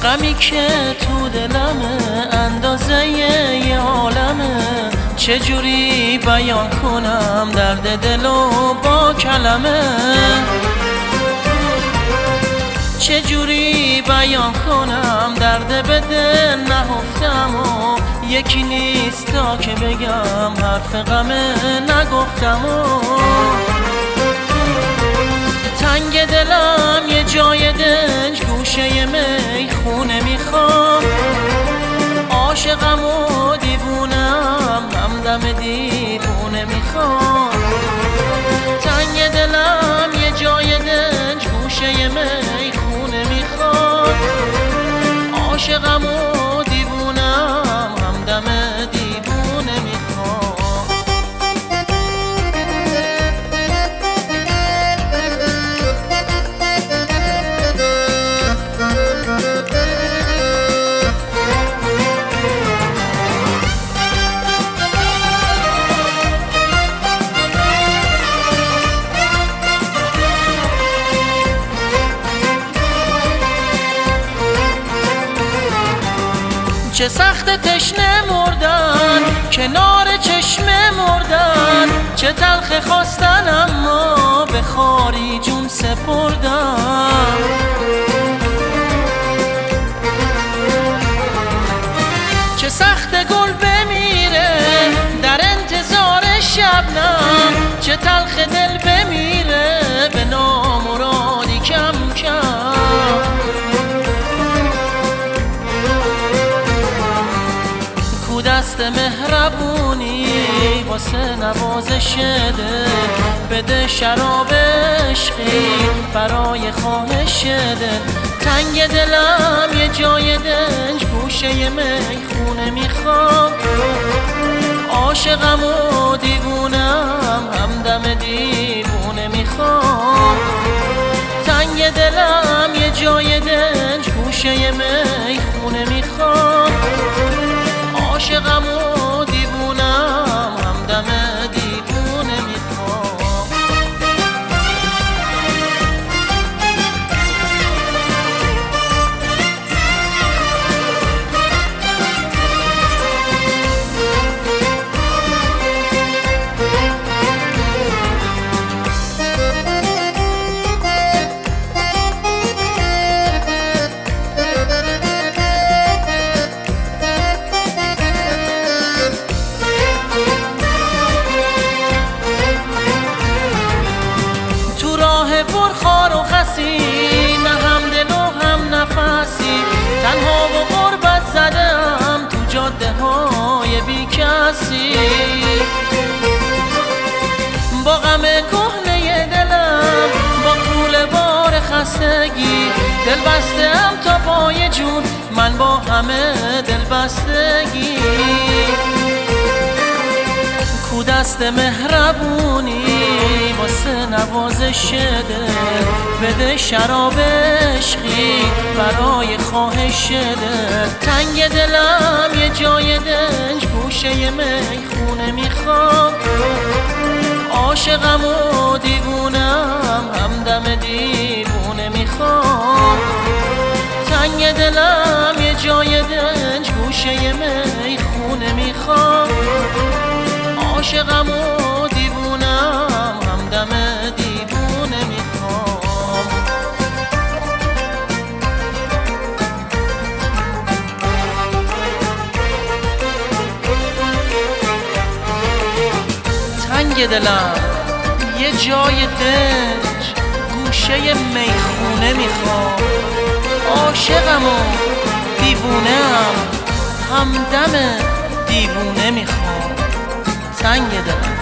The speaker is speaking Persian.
غمی که تو دلمه اندازه یه عالمه، چجوری بیان کنم درد دلو با کلمه، چجوری بیان کنم درد به دل نهفتم و یکی نیست تا که بگم حرف غمه نگفتم و تنگ دلم یه جای دنج گوشه میخونه میخوام، عاشقم و دیوونم همدم دیوونه میخوام، تنگ دلم یه جای دنج گوشه میخونه میخوام، عاشقم و دیوونم همدم دیوونه میخوام. چه سخت تشنه مردن کنار چشمه مردن، چه تلخ خواستن اما به خاری جون سپردن، چه سخت گل بمیره در انتظار شبنم، چه تلخ دل بمیره به نامرادی کم کم، دست مهربونی واسه نوازش ده، بده شراب عشقی برای خواهش ده، تنگ دلم یه جای دنج گوشه میخونه میخوام، عاشقم و دیوونم همدم دیوونه میخوام، تنگ دلم یه جای دنج گوشه میخونه میخوام، عاشقم و دیوونم همدم دیوونه میخوام. پرخار و خسی نه هم دل و هم نفسی، تنها و غربت زدم تو جاده های بی کسی، با غم کهنه دلم با کول بار خستگی، دل بستم تا پای جون من با همه دل بستگی، کو دست مهربونی واسه نوازش ده، بده شراب عشقی برای خواهش ده، تنگ دلم یه جای دنج گوشه میخونه میخوام، عاشقم و دیوونم همدم دیوونه میخوام، تنگ دلم یه جای دنج گوشه میخونه میخوام، عاشقم و دیوونم همدم دیوونه میخوام. تنگ دلم یه جای دنج گوشه میخونه میخوام، عاشقم و دیوونم همدم دیوونه میخوام، تنگ دلم